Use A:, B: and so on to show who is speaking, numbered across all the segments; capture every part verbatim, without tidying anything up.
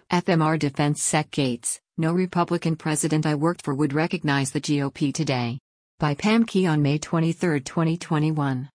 A: F M R Defense Sec Gates, no Republican president I worked for would recognize the G O P today. By Pam Key on May twenty-third, twenty twenty-one.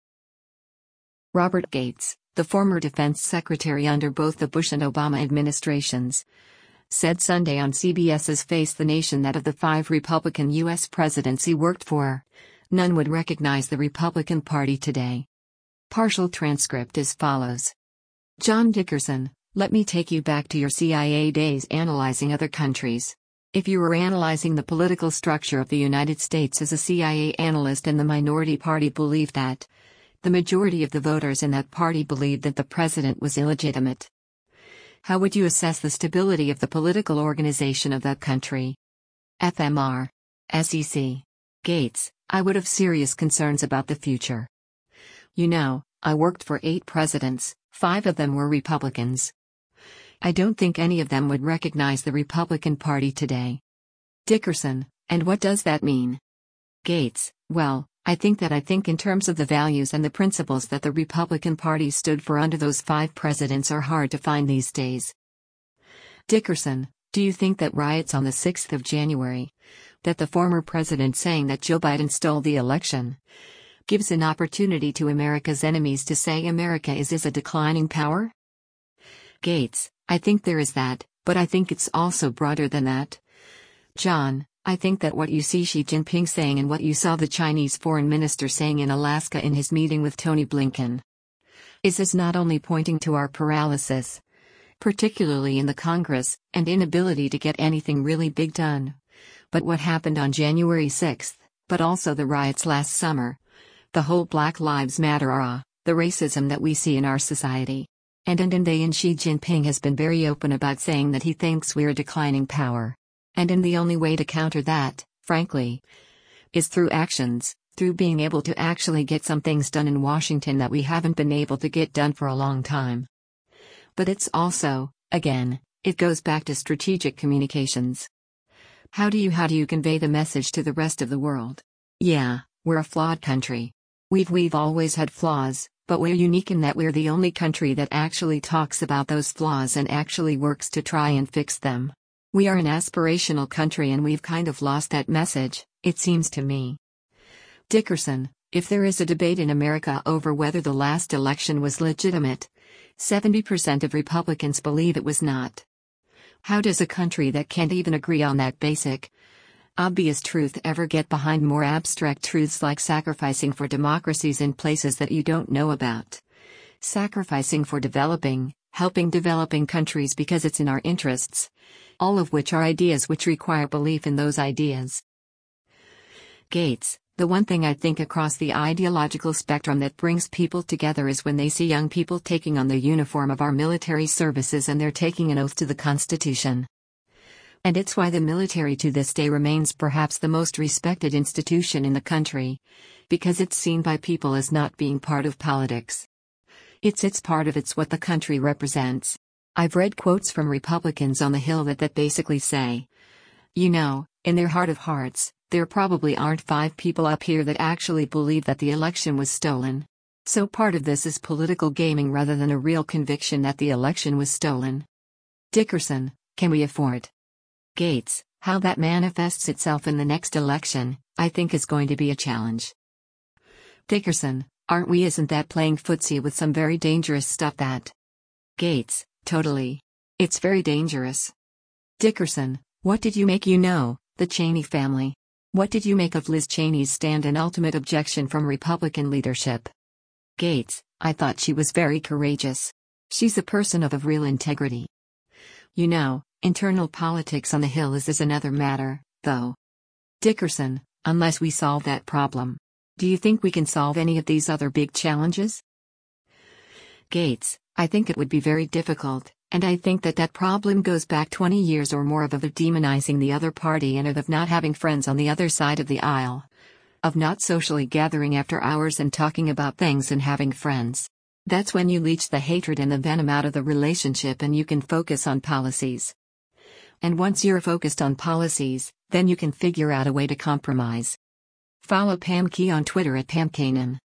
A: Robert Gates, the former defense secretary under both the Bush and Obama administrations, said Sunday on CBS's Face the Nation that of the five Republican U S presidents he worked for, none would recognize the Republican Party today. Partial transcript as follows. John Dickerson, let me take you back to your C I A days analyzing other countries. If you were analyzing the political structure of the United States as a C I A analyst and the minority party believed that, the majority of the voters in that party believed that the president was illegitimate, how would you assess the stability of the political organization of that country? F M R. S E C. Gates, I would have serious concerns about the future. You know, I worked for eight presidents, five of them were Republicans. I don't think any of them would recognize the Republican Party today. Dickerson, and what does that mean? Gates, well, I think that I think in terms of the values and the principles that the Republican Party stood for under those five presidents are hard to find these days. Dickerson, do you think that riots on the sixth of January, that the former president saying that Joe Biden stole the election, gives an opportunity to America's enemies to say America is, is a declining power? Gates, I think there is that, but I think it's also broader than that. John, I think that what you see Xi Jinping saying and what you saw the Chinese foreign minister saying in Alaska in his meeting with Tony Blinken is is not only pointing to our paralysis, particularly in the Congress, and inability to get anything really big done, but what happened on January sixth, but also the riots last summer, the whole Black Lives Matter era, the racism that we see in our society. And and and they and Xi Jinping has been very open about saying that he thinks we're a declining power. And and the only way to counter that, frankly, is through actions, through being able to actually get some things done in Washington that we haven't been able to get done for a long time. But it's also, again, it goes back to strategic communications. How do you how do you convey the message to the rest of the world? Yeah, we're a flawed country. We've we've always had flaws. But we're unique in that we're the only country that actually talks about those flaws and actually works to try and fix them. We are an aspirational country and we've kind of lost that message, it seems to me. Dickerson, if there is a debate in America over whether the last election was legitimate, seventy percent of Republicans believe it was not. How does a country that can't even agree on that basic, obvious truth ever get behind more abstract truths like sacrificing for democracies in places that you don't know about? Sacrificing for developing, helping developing countries because it's in our interests, all of which are ideas which require belief in those ideas. Gates, the one thing I think across the ideological spectrum that brings people together is when they see young people taking on the uniform of our military services and they're taking an oath to the Constitution. And it's why the military to this day remains perhaps the most respected institution in the country, because it's seen by people as not being part of politics. It's it's part of it's what the country represents. I've read quotes from Republicans on the Hill that that basically say, you know, in their heart of hearts, there probably aren't five people up here that actually believe that the election was stolen. So part of this is political gaming rather than a real conviction that the election was stolen. Dickerson, can we afford? Gates, how that manifests itself in the next election, I think is going to be a challenge. Dickerson, aren't we? Isn't that playing footsie with some very dangerous stuff that? Gates, totally. It's very dangerous. Dickerson, what did you make? You know, the Cheney family. What did you make of Liz Cheney's stand and ultimate objection from Republican leadership? Gates, I thought she was very courageous. She's a person of, of real integrity. You know, internal politics on the Hill is, is another matter, though. Dickerson, unless we solve that problem, do you think we can solve any of these other big challenges? Gates, I think it would be very difficult, and I think that that problem goes back twenty years or more of, of demonizing the other party and of not having friends on the other side of the aisle, of not socially gathering after hours and talking about things and having friends. That's when you leach the hatred and the venom out of the relationship and you can focus on policies. And once you're focused on policies, then you can figure out a way to compromise. Follow Pam Key on Twitter at Pam Kanan.